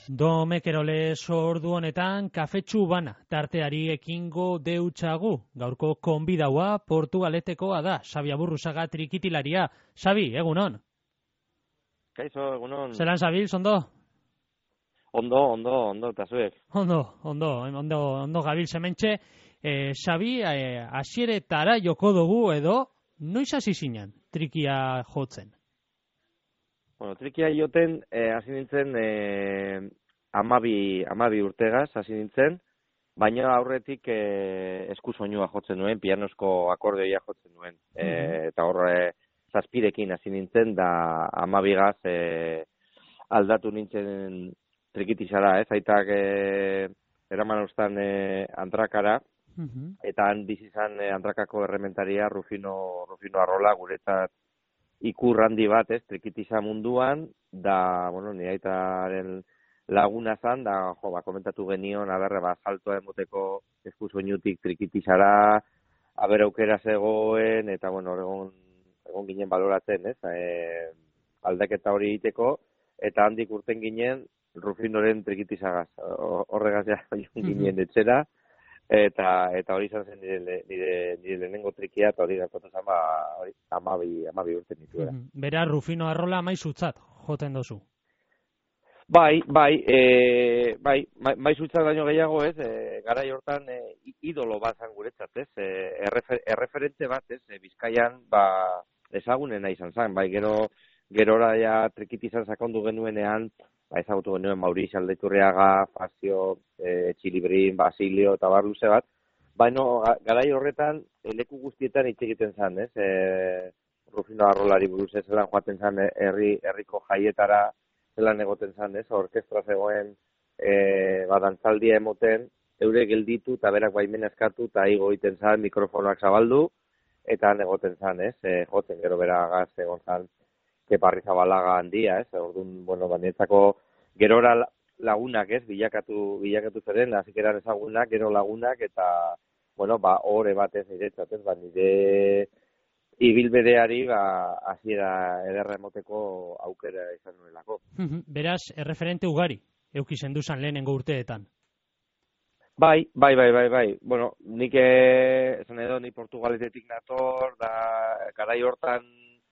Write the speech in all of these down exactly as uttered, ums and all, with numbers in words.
Domekerole ordu honetan kafetxu bana tarteari ekingo deutsagu. Gaurko konbidaua Portugaletekoa da, Xabi Aburruzaga trikitilaria. Xabi, egunon? Kaixo, egunon. Zeran zabil, ondo? Ondo, ondo, ondo, eta zuek. Ondo, ondo, ondo, ondo gabil sementxe. Eh, Xabi, eh, asieretara joko dugu edo, noiz hasi zinen trikia jotzen? Bueno, trikia joten, eh, hasi nintzen, eh, amabi, amabi urtegaz hasi nintzen, baina aurretik eh, eskusoinua jotzen nuen, pianosko akordeoia jotzen nuen. Eh, Mhm. eta hor, eh, zazpirekin hasi nintzen, da amabigaz eh, aldatu nintzen trikitizara, ez? Aitak eh, eraman ustan eh, antrakara, Mhm. eta han bizi izan eh, antrakako errementaria Rufino, Rufino Arrola, guretzat ikur handi bat, ez, trikitiza munduan, da, bueno, nire aitaren laguna zan, da, jo, ba, komentatu genion, aberre, ba, saltoa emoteko eskusoinutik trikitizara, aber aukera zegoen, eta, bueno, egon, egon ginen baloratzen, ez, e, aldaketa hori egiteko, eta handik urten ginen Rufinoren trikitizagaz, horregaz ja ginen etxera, eta eta hori izan zen nire, nire, nire lehenengo trikia, eta hori gertatu zen, ba, hori, amabi, amabi urte nituela. Mhm. Bera, Rufino Arrola maizutzat joten dozu. Bai, bai, e, bai, maizutzat baino gehiago, ez, e, garai hortan e, idolo bat zan guretzat, ez, e, errefer, erreferente bat, ez, e, Bizkaian, ba, ezagunena izan zen, bai, gero, gerora ja trikitizan sakondu genuenean, ba, ezagutu genuen Mauricio Aldaiturriaga, Fazio, e, Txilibrin, Basilio, eta bar luze bat, baino, garai horretan, e, leku guztietan hitz egiten zen, ez, e, Rufino Arrolari buruz ez zelan joaten zen, herri, herriko jaietara, zelan egoten zen, ez, orkestra zegoen, e, badantzaldia emoten, eure gelditu, eta berak baimena eskatu, eta igo egiten zen, mikrofonoak zabaldu, eta han egoten zen, ez, e, joten gero beragaz egon zen, Keparri Zabalaga handia, ez, orduan, bueno, banetzako gerora lagunak, ez, bilakatu, bilakatu zeren, azikeran ezagunak, gero lagunak, eta, bueno, ba, hore batez niretzat, ez, ba, nire ibilbedeari, ba, hasiera ederra emoteko aukera izan nuelako. Beraz, erreferente ugari, eukizen duzan lehenengo urteetan. Bai, bai, bai, bai, bai. Bueno, nik esan edo, ni Portugaletetik nator, da, garai hortan,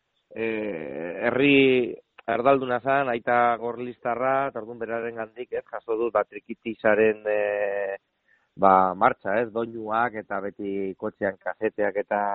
eh, herri erdalduna zan, aita gorlistarra, eta orduan beraren gandik, ez, jaso dut, bat trikitizaren, eh, ba, martxa, ez, doinuak, eta beti kotxean kaseteak, eta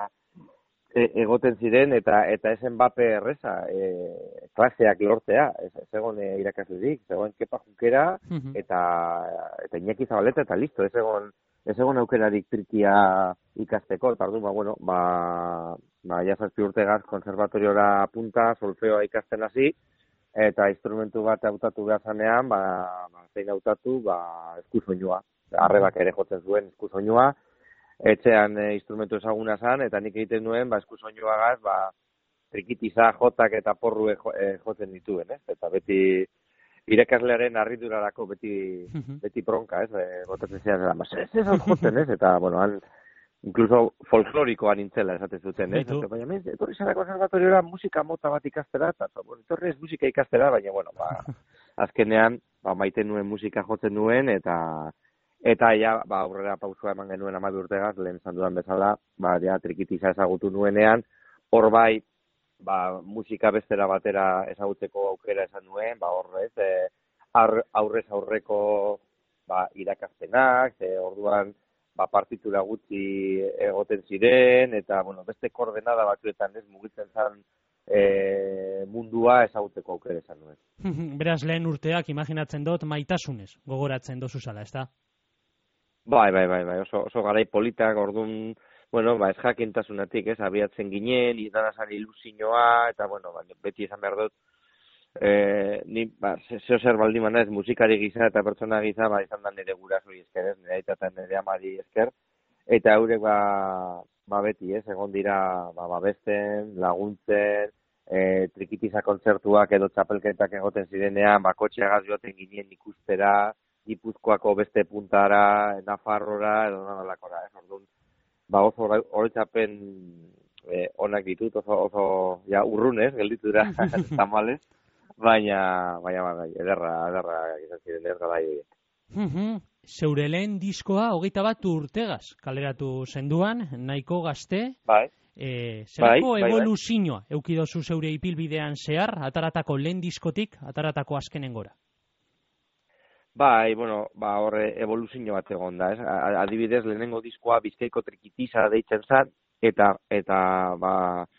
E, egoten ziren, eta eta esen bape erreza, e, klaseak lortzea, ez, ez egon e, irakaslerik, ez egon Kepa Junkera, eta eta Iñaki Zabaleta, eta listo, ez egon, ez egon aukerarik trikia ikasteko, eta orduan, ba, bueno, ba, ba, jazazpi urtegaz konservatoriora punta, solfeoa ikasten hasi, eta instrumentu bat hautatu behar zanean, ba, ba, zein hautatu, ba, eskusoinua, arrebak ere jotzen zuen eskusoinua, etxean e, instrumentu ezaguna zan, eta nik egiten nuen, ba, eskusoinuagaz, ba, trikitiza, jotak eta porru e, e, jotzen dituen, ez? Eta beti irakaslearen harridurarako beti, beti bronka, ez? E, botatzen zian, ez ez ez joten, ez? Eta, bueno, han, incluso folklorikoa nintzela esaten zuten, ez? Eta, baina, men, etorri zara konservatoriora musika mota bat ikastera, eta, bueno, etorri ez musika ikastera, baina, bueno, ba, azkenean, ba, maiten nuen musika jotzen nuen, eta Eta ja, ba, aurrera pausua eman genuen amabi urtegaz, lehen esan dudan bezala, ba, ja, trikitiza ezagutu nuenean, hor bai, ba, musika bestera batera ezagutzeko aukera esan nuen, ba, horrez, e, aurrez aurreko, ba, irakazpenak, e, orduan, ba, partitura gutxi egoten ziren, eta, bueno, beste koordenada batzuetan ez mugitzen zen e, mundua ezagutzeko aukera esan nuen. Beraz, lehen urteak, imaginatzen dut, maitasunez gogoratzen dozu zala, ez da? Bai, bai, bai, bai, oso, oso garai politak, orduan, bueno, ba, ez jakintasunatik, ez, abiatzen ginen, izan azan ilusioa, eta, bueno, ba, beti izan behar dut, e, ni, ba, zeo zer baldi mana ez, musikari giza eta pertsona giza, ba, izan da nire gurasoi esker, ez, nire aita nire amari esker, eta haurek, ba, ba, beti, ez, egon dira, ba, babesten, laguntzen, e, trikitiza kontzertuak edo txapelketak egoten zirenean, ba, kotxeagaz joaten ginen ikustera, Gipuzkoako beste puntara, Nafarrora, edo nolakora, ez, orduan, ba, oso horretzapen eh, onak ditut, oso, oso, ja, urrunez, gelditu dira, tamalez, baina, baina, bai, ederra, ederra, izan ziren, ez gara horiek. Zeure lehen diskoa, hogeita bat urtegaz, kaleratu zenduan, nahiko gazte. Bai. E, zerako bai, bai, evoluzioa eukidozu zeure ipilbidean zehar, ataratako lehen diskotik, ataratako azkenengora? Bai, bueno, ba, horre evoluzio bat egon da, ez? Adibidez, lehenengo diskoa Bizkaiko Trikitiza deitzen zen, eta, eta, ba,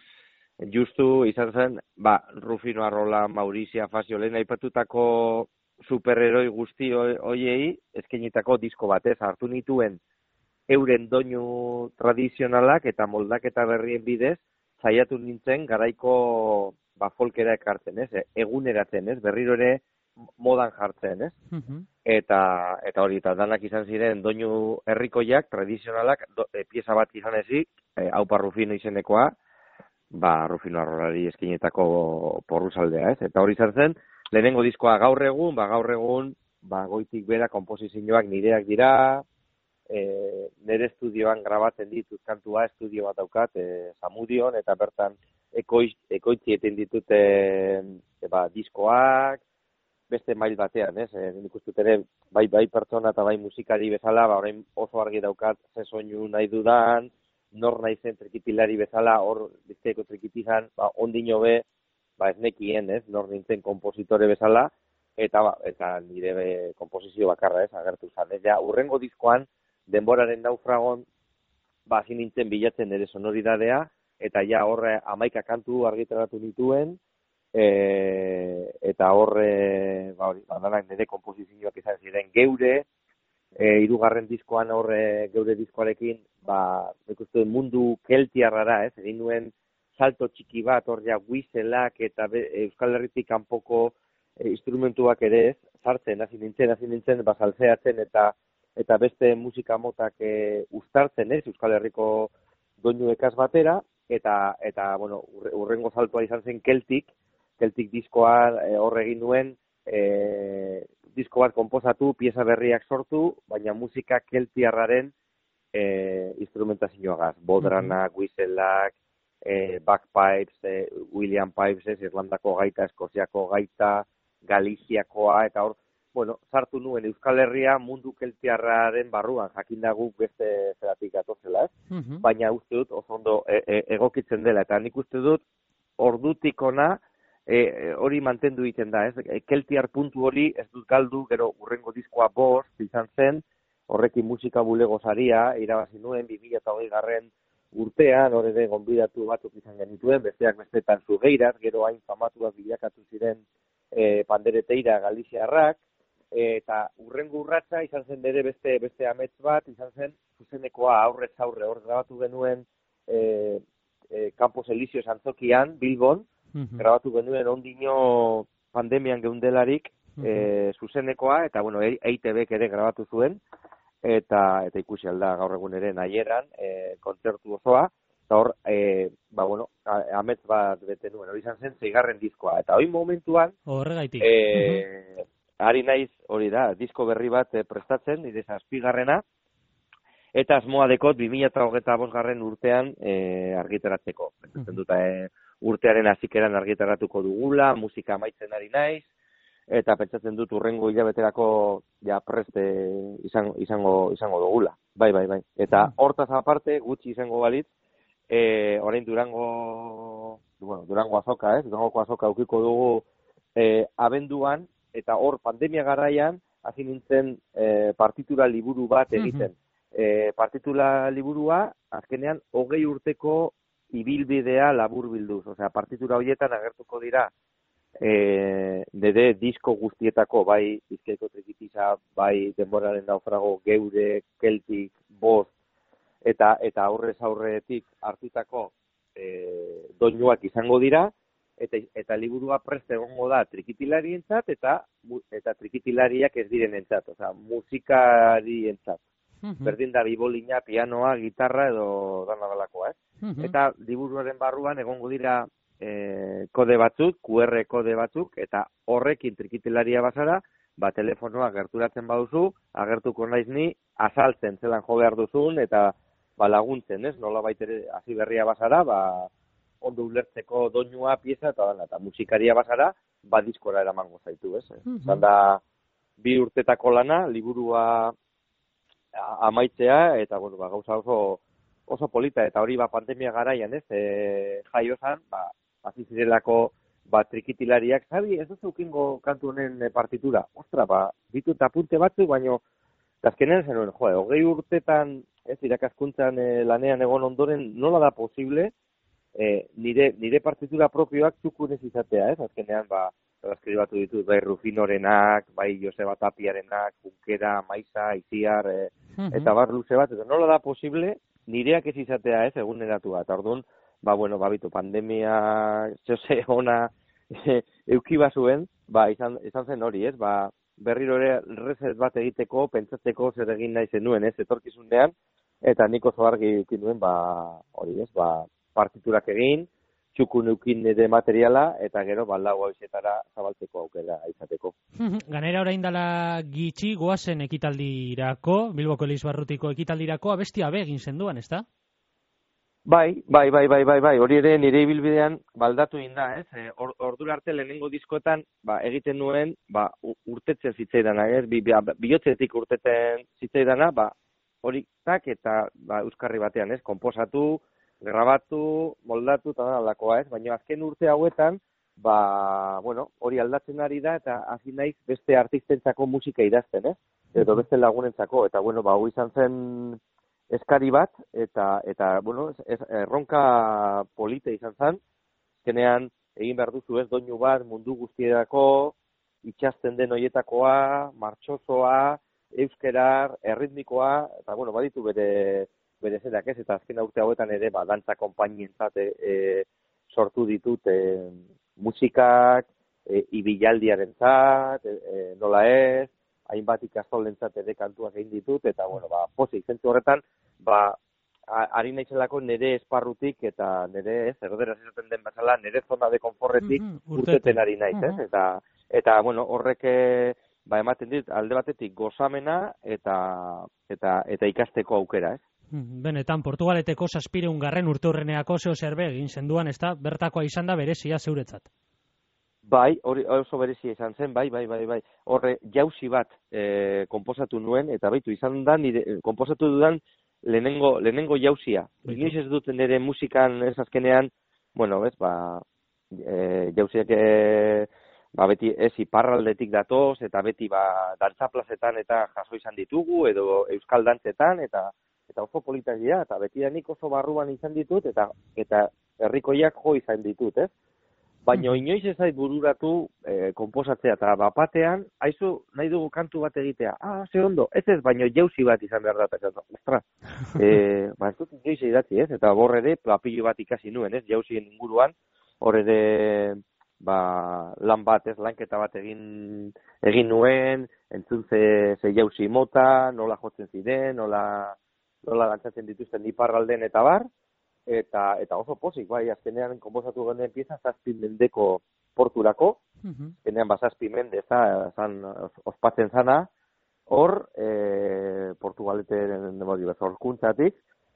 justu izan zen, ba, Rufino Arrola, Maurizia Fazio, lehen aipatutako superheroi guzti hoiei eskainitako disko batez hartu nituen euren doinu tradizionalak eta moldaketa berrien bidez saiatu nintzen garaiko ba folkera ekartzen, ez? Eguneratzen, ez? Berriro ere modan jartzen, ez? Uh-huh. Eta eta hori eta danak izan ziren doinu herrikoiak tradizionalak do, e, pieza bat izan ezik, e, Aupa Rufino izenekoa, ba Rufino Arrolari eskainitako porruzaldea, ez? Eta hori izan zen lehenengo diskoa gaur egun, ba gaur egun, ba goitik bera konposizioak nireak dira, e, nire estudioan grabatzen ditut kantua, estudio bat daukat, e, Zamudion, eta bertan ekoiz, ekoitzi eten ditut e, ba, diskoak, beste mail batean, ez? E, nik uste ere, bai, bai pertsona eta bai musikari bezala, ba, orain oso argi daukat ze soinu nahi dudan, nor nahi zen trikitilari bezala, hor Bizkaiko Trikitizan, ba, ondino be, ba ez nekien, ez, nor nintzen kompositore bezala, eta ba, eta nire be, komposizio bakarra, ez, agertu zan. Ez, ja, urrengo diskoan, denboraren naufragon, ba, hasi nintzen bilatzen nire sonoridadea, eta ja horre hamaika kantu argitaratu nituen, e, eta horre, ba, hori, badanak nire komposizioak izan ziren geure, e, hirugarren diskoan horre geure diskoarekin, ba, ikusten mundu keltiarrara, ez, egin nuen, salto txiki bat, hor ja, guizelak eta be, Euskal Herritik kanpoko e, instrumentuak ere ez, sartzen, hasi nintzen, hasi nintzen, basalzeatzen eta eta beste musika motak e, uztartzen ez, Euskal Herriko doinu ekaz batera, eta, eta bueno, urrengo saltoa izan zen Keltik, Keltik diskoa e, hor egin nuen, e, disko bat konposatu, pieza berriak sortu, baina musika keltiarraren e, instrumentazioagaz, bodrana, guizelak, E, bagpipes, e, William Pipes, ez, Irlandako gaita, Eskoziako gaita, Galiziakoa, eta hor, bueno, sartu nuen Euskal Herria mundu keltiarraren barruan, jakinda guk beste zeratik gatozela, ez? Uh-huh. Baina uste dut, oso ondo e, e, egokitzen dela, eta nik uste dut, ordutik ona, e, hori mantendu egiten da, ez? E, keltiar puntu hori ez dut galdu, gero urrengo diskoa bost, izan zen, horrekin musika bulego saria, irabazi nuen, bi mila hogei garren urtean, hor ere gonbidatu batzuk izan genituen, besteak bestetan Zugeirat, gero hain famatuak bilakatu ziren e, Pandereteira Galiziarrak, e, eta urrengo urratsa izan zen ere beste beste amets bat, izan zen zuzenekoa aurrez aurre, hor grabatu genuen e, e, Campos Elíseos antzokian, Bilbon, uh-huh. grabatu genuen ondino pandemian geundelarik uh-huh. e, zuzenekoa, eta bueno, E I T Bek ere grabatu zuen, eta eta ikusi alda gaur egun ere nahieran e, kontzertu osoa, eta hor, e, ba, bueno, amets bat bete nuen, hori izan zen zeigarren diskoa, eta hori momentuan, horregaitik, e, uh-huh. ari naiz, hori da, disko berri bat e, prestatzen, nire zazpigarrena, eta asmoa dekot bi mila hogeita bosgarren urtean e, argitaratzeko. Uh-huh. dut, e, urtearen hasikeran argitaratuko dugula, musika amaitzen ari naiz, eta pentsatzen dut urrengo hilabeterako ja preste izango, izango, izango dugula. Bai, bai, bai. Eta hortaz aparte, gutxi izango balitz, e, orain Durango, bueno, Durango azoka, ez? Durangoko azoka ukiko dugu e, abenduan, eta hor pandemia garaian, hasi nintzen e, partitura liburu bat egiten. E, partitura liburua, azkenean, hogei urteko ibilbidea labur bilduz. Osea, partitura horietan agertuko dira, E, nire disko guztietako, bai Bizkaiko Trikitiza, bai Denboraren naufrago, geure, Keltik, bost, eta eta aurrez aurretik hartutako e, doinuak izango dira, eta eta liburua prest egongo da trikitilarientzat eta eta trikitilariak ez direnentzat, osea, musikarientzat. Uh-huh. Berdin da bibolina, pianoa, gitarra edo dana dalakoa, eh? Uh-huh. Eta liburuaren barruan egongo dira E, kode batzuk, Q R kode batzuk, eta horrekin trikitilaria bazara, ba, telefonoa gerturatzen baduzu, agertuko naiz ni, azaltzen zelan jo behar duzun, eta ba, laguntzen, ez? Nola baitere hasi berria bazara, ba, ondo ulertzeko doinua, pieza, eta dana, eta musikaria bazara, ba diskora eramango zaitu, ez? Mm-hmm. Zan da, bi urtetako lana, liburua amaitzea, eta, bueno, ba, gauza oso, oso polita, eta hori, ba, pandemia garaian, ez? E, jaiozan, ba, hasi zirelako, ba, trikitilariak, zabi, ez dut eukingo kantu honen partitura. Ostra, ba, ditut apunte batzu, baino, azkenean zenuen, jo, hogei urtetan, ez, irakaskuntzan e, lanean egon ondoren, nola da posible, e, nire, nire partitura propioak txukunez izatea, ez? Azkenean, ba, eskribatu ditut, bai Rufinorenak, bai Joseba Tapiarenak, Bunkera, Maiza, Itziar, e, uh-huh. eta bar luze bat, eta nola da posible, nireak ez izatea, ez, eguneratua, eta orduan, ba, bueno, ba, bitu, pandemia, zehose, ona, e, eukiba zuen, ba, izan, izan zen hori, ez, ba, berriro ere reset bat egiteko, pentsatzeko zer egin nahi zenuen, ez, etorkizunean, eta nik oso argi eukin nuen, ba, hori, ez, ba, partiturak egin, txukun eukin ere materiala, eta gero, ba, lau hausetara zabaltzeko aukera izateko. Ganera orain dela gitxi, goazen ekitaldirako, Bilboko Elizbarrutiko ekitaldirako, abestia be egin zenduan, ezta? Bai, bai, bai, bai, bai, bai, hori ere nire ibilbidean baldatu inda, ez? E, or, ordura arte lehenengo diskoetan, ba, egiten nuen, ba, urtetzen zitzaidana, ez? Bi, bi, bihotzetik urteten zitzaidana, ba, hori tak eta ba, euskarri batean, ez? Konposatu, grabatu, moldatu, eta alakoa, ez? Baina azken urte hauetan, ba, bueno, hori aldatzen ari da, eta hasi naiz beste artistentzako musika idazten, ez? Edo beste lagunentzako, eta, bueno, ba, hori izan zen eskari bat, eta, eta bueno, ez, erronka polite izan zen, azkenean egin behar duzu ez, doinu bat mundu guztierako, itxasten den hoietakoa, martxosoa, euskerar, erritmikoa, eta bueno, baditu bere, bere zerak ez, eta azken urte hauetan ere, ba, dantza konpainientzat e, e, sortu ditut e, musikak, e, ibilaldiarentzat, e, e, nola ez, hainbat ikastolentzat ere kantuak egin ditut, eta, bueno, ba, pozik, zentzu horretan, ba, ari naizelako nire esparrutik, eta nire, ez, erderaz esaten den bezala, nire zona de konforretik mm-hmm, urteten ari naiz, mm-hmm. ez, eta, eta, bueno, horrek, ba, ematen dit, alde batetik gozamena, eta, eta, eta ikasteko aukera, ez. Benetan, Portugaleteko zazpireun garren urte horreneako zeo zerbe egin zenduan, ez da, bertakoa izan da berezia zeuretzat. Bai, hori oso berezia izan zen, bai, bai, bai, bai. Horre, jauzi bat e, konposatu nuen, eta baitu, izan da, nire, konposatu dudan lehenengo, lehenengo jauzia. Inoiz ez dut nire musikan ez azkenean, bueno, ez, ba, e, jauziak, e, ba, beti ez iparraldetik datoz, eta beti, ba, dantzaplazetan eta jaso izan ditugu, edo euskal dantzetan, eta eta oso politak dira, eta beti da nik oso barruan izan ditut, eta eta herrikoiak jo izan ditut, ez? Baina inoiz ez zait bururatu e, konposatzea, eta bapatean, haizu nahi dugu kantu bat egitea. Ah, ze ondo, ez ez, baina jauzi bat izan behar da, eta ostra, e, ba ez dut inoiz idatzi, ez? Eta bor ere, papillo bat ikasi nuen, ez? Jauzien inguruan, hor ere, ba, lan bat, ez? Lanketa bat egin egin nuen, entzun ze, ze jauzi mota, nola jotzen ziren, nola, nola dantzatzen dituzten iparralden eta bar, eta eta oso pozik, bai, azkenean konposatu genuen pieza zazpi mendeko porturako, uh-huh. azkenean ba zazpi mende, zan ospatzen zana, hor, e, Portugaleten zorkuntzatik,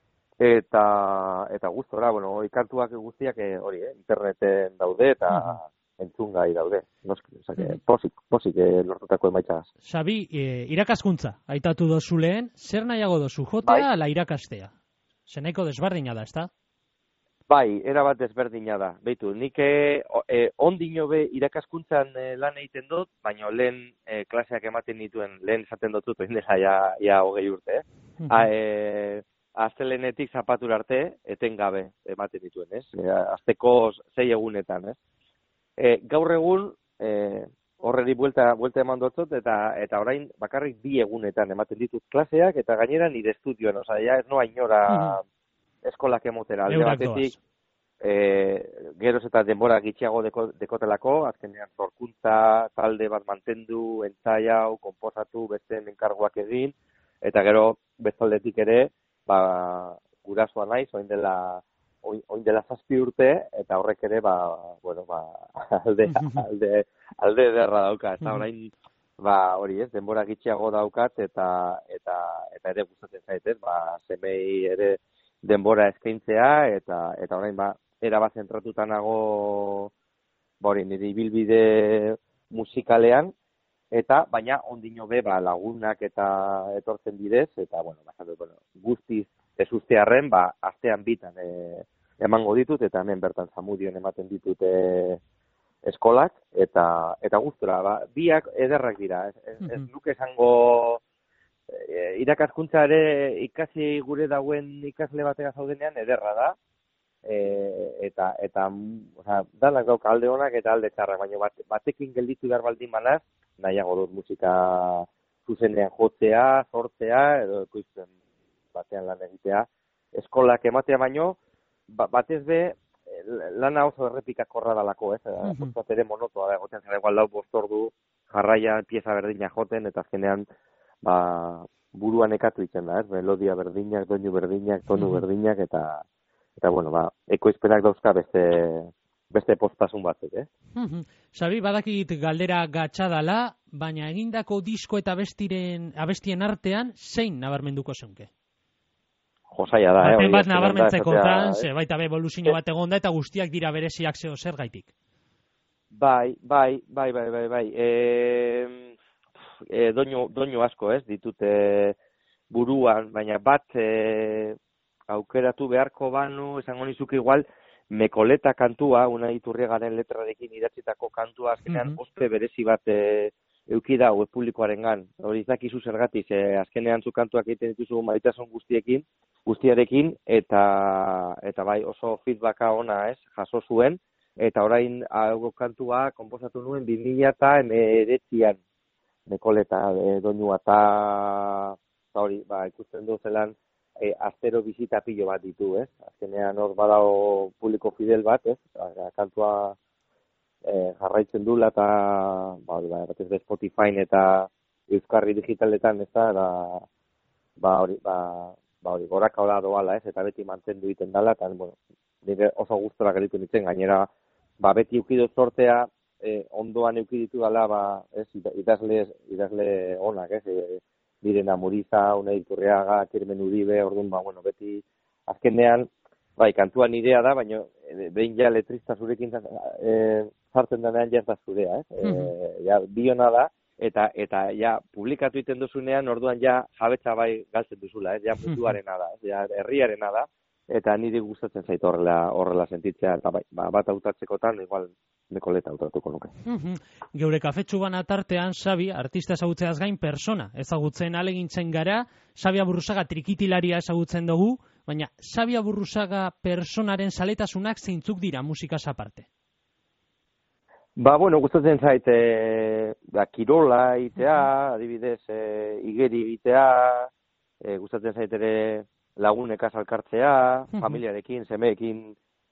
eta eta gustora, bueno, ikantuak guztiak e, hori, eh, interneten daude, eta uh-huh. entzungai daude, noski, osake, uh-huh. pozik, pozik e, lortutako emaitzaz. Xabi, e, irakaskuntza, aitatu dozu lehen, zer nahiago dozu, jotea bai. Ala irakastea? Zenaiko desberdina da, ezta? Bai, erabat desberdina da. Beitu, nik e, e, ondino be irakaskuntzan e, lan egiten dut, baina lehen e, klaseak ematen dituen, lehen esaten dutut, oindela ja, ja hogei urte, eh? Uh-huh. A, e, Astelenetik zapatura arte, etengabe ematen dituen, ez? E, azteko zei egunetan, ez? E, gaur egun, e, horreri buelta, buelta eman dutzot, eta, eta orain bakarrik bi egunetan ematen ditut klaseak, eta gainera nire estudioan, oza, ja ez noa inora... Uh-huh. eskolak emotera, alde batetik, e, geroz eta denbora gitxiago deko, dekotelako, azkenean zorkuntza, talde bat mantendu, entzaiau, konposatu, besteen enkarguak egin, eta gero bestaldetik ere, ba, gurasoa naiz, oin dela, oin dela zazpi urte, eta horrek ere, ba, bueno, ba, alde, alde, alde derra dauka, eta orain, ba, hori ez, denbora gitxiago daukat, eta, eta, eta ere gustatzen zaitez, ba, semei ere, denbora eskaintzea, eta eta orain ba, erabat zentratuta nago bori, nire ibilbide musikalean, eta baina ondino be ba, lagunak eta etortzen bidez, eta bueno, basatu, bueno, guztiz ez ustearren, ba, astean bitan e, emango ditut, eta hemen bertan Zamudion ematen ditut e, eskolak, eta eta gustura, ba, biak ederrak dira, ez, ez, ez nuke esango e, irakaskuntza ere ikasi gure dauen ikasle batega zaudenean ederra da, e, eta, eta oza, danak dauka alde honak eta alde txarrak, baina bat, batekin gelditu behar baldin manaz, nahiago dut musika zuzenean jotzea, sortzea, edo ekoizten batean lan egitea. Eskolak ematea baino, ba, batez be, lana oso errepikakorra dalako, ez? Uh-huh. Ere monotoa da, egoten zara igual lau bostordu, jarraia pieza berdina joten, eta azkenean, ba, buruan ekatu itzen da, ez? Melodia berdinak, doinu berdinak, tonu uh-huh. berdinak, eta, eta bueno, ba, ekoizpenak dauzka beste... beste postasun batzuk, eh? Mm-hmm. Xabi, badakit galdera gatxadala, baina egindako disko eta abestiren, abestien artean, zein nabarmenduko zeunke? Josaia da, Baten eh? bat nabarmentzeko zan, ze baita be evoluzio bat egonda, eta guztiak dira bereziak zeo zer gaitik. Bai, bai, bai, bai, bai, bai. E, e, doinu, doinu asko, ez, ditute buruan, baina bat e, aukeratu beharko banu, esango nizuke igual, Mekoleta kantua, Unai Iturriagaren letrarekin idatzitako kantua, azkenean uh-huh. ospe berezi bat e, eukida web publikoarengan. Hori izakizu zergatik, e, azkenean zu kantuak egiten dituzu maitasun guztiekin, guztiarekin, eta eta bai oso feedbacka ona, ez, jaso zuen, eta orain hau kantua konposatu nuen bi mila hemeretzian Mekoleta e, doinua, eta hori, ba, ikusten du zelan, E, astero bizita pilo bat ditu, ez? Azkenean hor badao publiko fidel bat, ez? Kantua e, jarraitzen dula eta ba, hori, ba, batez de Spotify eta Euskarri digitaletan, ez da, da ba, hori, ba, ba, hori, goraka hola doala, ez? Eta beti mantendu egiten dela, eta, bueno, nire oso gustora gelitu nintzen, gainera, ba, beti eukidu sortea, e, ondoan eukiditu dela, ba, ez? Idazle, idazle onak, ez? E, Direna Muriza, Unai Iturriaga, Kirmen Uribe, orduan, ba, bueno, beti azkenean, bai, kantua nirea da, baina behin ja letrista zurekin e, zartzen denean ja ez da zurea, ez? E, ja, biona da, eta eta ja publikatu egiten duzunean, orduan ja jabetza bai galtzen duzula, ez? Ja munduarena da, ez? Ja herriarena da, eta niri gustatzen zait horrela, horrela sentitzea, eta bai, ba, bat hautatzekotan, igual, Mekoleta hautatuko nuke. Uh-huh. Geure kafetxu bana tartean, Xabi, artista ezagutzeaz gain persona ezagutzen alegintzen gara, Xabi Aburruzaga trikitilaria ezagutzen dugu, baina Xabi Aburruzaga personaren saletasunak zeintzuk dira musikaz aparte? Ba, bueno, gustatzen zait, e, da, kirola egitea, uh-huh. adibidez, e, igeri egitea, e, gustatzen zait ere lagunekaz alkartzea, uh-huh. familiarekin, semeekin,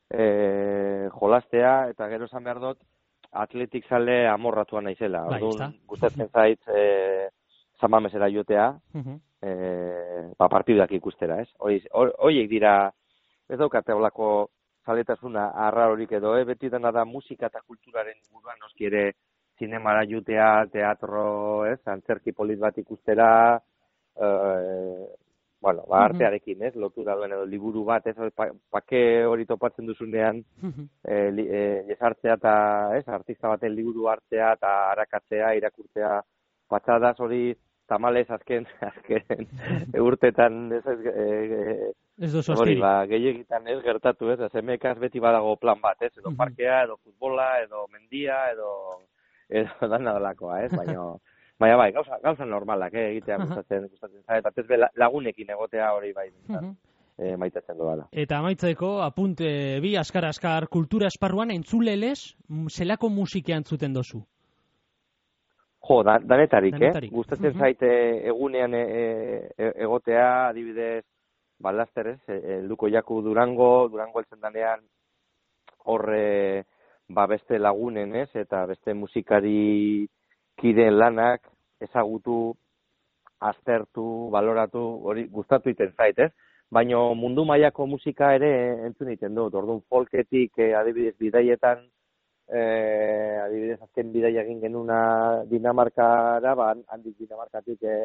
E, jolastea, eta gero esan behar dut, atletik zale amorratua naizela. Orduan, gustatzen zait, e, zamamesera jotea, uh-huh. e, ba, partidak ikustera, ez? Horiek dira, ez daukate olako zaletasuna arrarorik edo, eh? Beti dena da musika eta kulturaren buruan, noski ere, zinemara jotea, teatro, ez? Antzerki polit bat ikustera, e, bueno, ba, artearekin, ez, lotura duen edo liburu bat, ez, pa, pake hori topatzen duzunean, uh-huh. e, li, e, jesartzea eta, ez, artista baten liburu hartzea eta arakatzea, irakurtzea patxadaz hori tamalez azken, azken urtetan, ez, ez, e, ez dozu hori, ba, gehiagitan ez gertatu, ez, zemekaz beti badago plan bat, ez, edo uh-huh. parkea, edo futbola, edo mendia, edo, edo dana delakoa, ez, baina... Baina bai, gauza, gauza normalak, eh, egitea gustatzen, gustatzen zait, batez be lagunekin egotea hori bai, uh-huh. e, maitatzen doala. Eta amaitzeko, apunte bi, askar-askar kultura esparruan, entzulelez, zelako musika entzuten dozu? Jo, da, danetarik, danetarik, eh? Gustatzen uh-huh. zaite egunean e, e, egotea, adibidez, balaster, ez, helduko jaku Durango, Durango heltzen danean, horre, ba, beste lagunen, ez, eta beste musikari kideen lanak, ezagutu, aztertu, baloratu, hori gustatu iten zait, ez? Baina mundu mailako musika ere entzun egiten dut. Orduan folketik, eh, adibidez bidaietan, eh, adibidez azken bidaia egin genuna Dinamarkara, ba, handik Dinamarkatik eh,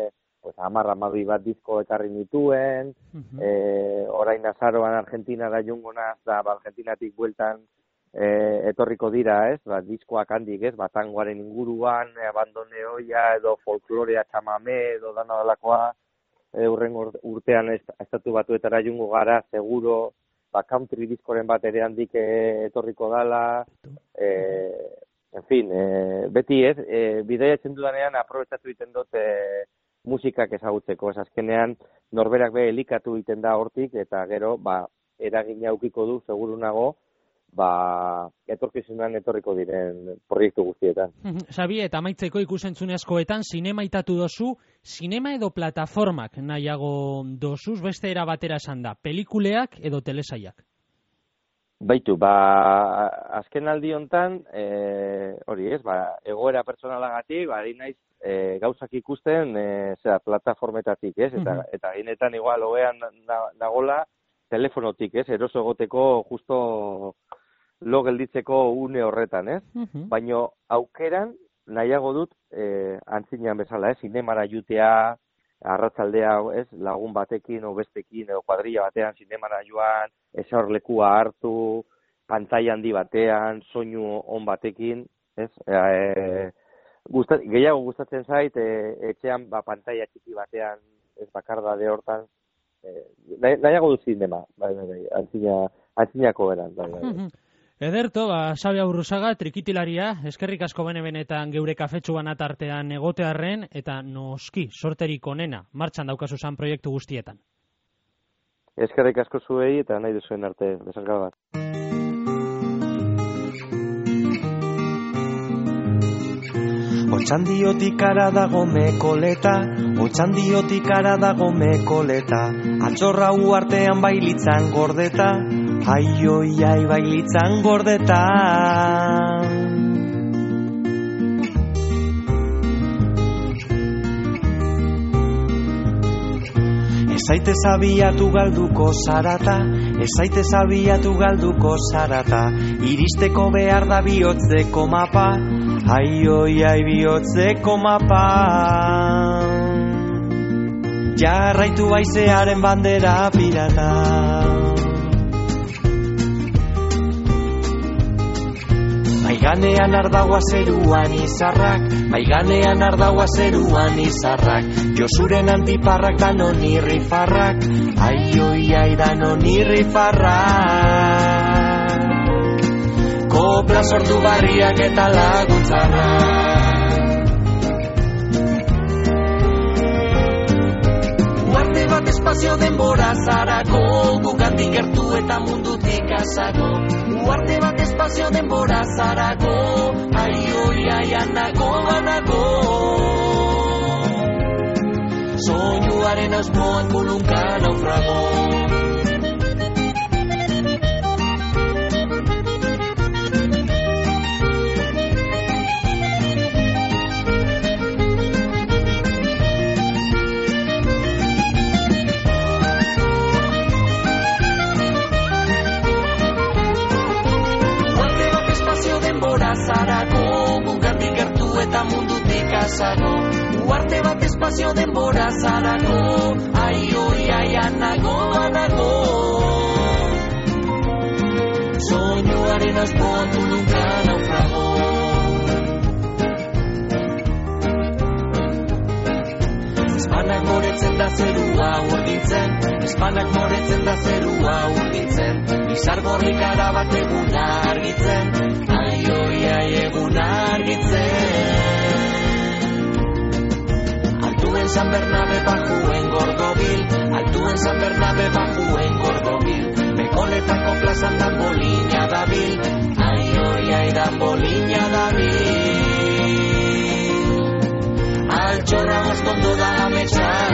pues, hamar hamabi bat disko ekarri nituen, uh-huh. e, orain azaroan Argentinara jungo naz, da, ba, Argentinatik bueltan e, etorriko dira, ez, ba, diskoak handik, ez, ba, tangoaren inguruan, e, abandoneoia, edo folklorea txamame, edo dana dalakoa, e, urren urtean ez, estatu batuetara jungo gara, seguro, ba, country diskoren bat ere handik e, etorriko dala, e, en fin, e, beti ez, e, bidea etzen dudanean aprobetsatu egiten dut e, musikak ezagutzeko, ez azkenean norberak be elikatu egiten da hortik, eta gero, ba, eragina aukiko du, seguru nago, ba, etorkizunan etorriko diren proiektu guztietan. Xabi, eta amaitzeko ikusentzunezkoetan, sinema itatu dozu, sinema edo plataformak nahiago dozuz, beste era batera esan da, pelikuleak edo telesaiak? Baitu, ba, azken aldi hontan, e, hori ez, ba, egoera personalagatik, ba, ari naiz e, gauzak ikusten, e, zera, plataformetatik, ez, eta, uh-huh. eta ginetan igual hogean nagola, telefonotik, ez, eroso egoteko justo lo gelditzeko une horretan, ez, uh-huh. baino aukeran nahiago dut, e, antzinean bezala, ez, zinemara jutea, arratzaldea, ez, lagun batekin, o bestekin, edo kuadrilla batean, zinemara joan, esaurlekua hartu, pantaila handi batean, soinu on batekin, ez, e, gustat, gehiago gustatzen zait, e, etxean, ba, pantaila txiki batean, ez, bakardade hortan, e, nahiago dut zinema, bai, bai, bai, antzina, antzinako beran, bai, bai, bai. Ederto, ba, Xabi Aburruzaga, trikitilaria, eskerrik asko bene-benetan geure kafetxu banatartean egotearren, eta noski, sorterik onena, martxan daukazu zan proiektu guztietan. Eskerrik asko zuei, eta nahi duzuen arte, besanka bat. Otxandiotik ara dago mekoleta, otxandiotik ara dago mekoleta, atxorra uartean bailitzan gordeta, ai oi ai bailitzan gordeta. Ezaite zabiatu galduko zarata, ezaite zabiatu galduko zarata, iristeko behar da bihotzeko mapa, ai oi ai bihotzeko mapa. Jarraitu baizearen bandera pirata. Maiganean ardaua zeruan izarrak, maiganean ardaua zeruan izarrak, Josuren antiparrak danon irrifarrak, ai oi ai danon irrifarrak. Kopla sortu barriak eta laguntzarrak. Uarte bat espazio denbora zarako, gugandik gertu eta mundutik azako. Uarte bat espazio denbora zarako, ai oi ai anako anako. Soinuaren asmoan kulunka naufrago. Zarako, gugandik gertu eta mundutik azako. Uarte bat espazio denbora zarako, ai oi ai anago anago. Soinuaren asmoan kulunka naufrago. Espanak moretzen da zerua urdintzen, espanak moretzen da zerua urdintzen, izar gorrik arabat eguna argitzen, ai oi ai eguna argitzen. Altuen San Bernabe bajuen gordobil, altuen San Bernabe bajuen gordobil, Mekoletako plazan dan bolina dabil, ai oi ai dan bolina dabil. Altxorra oskondo da ametsa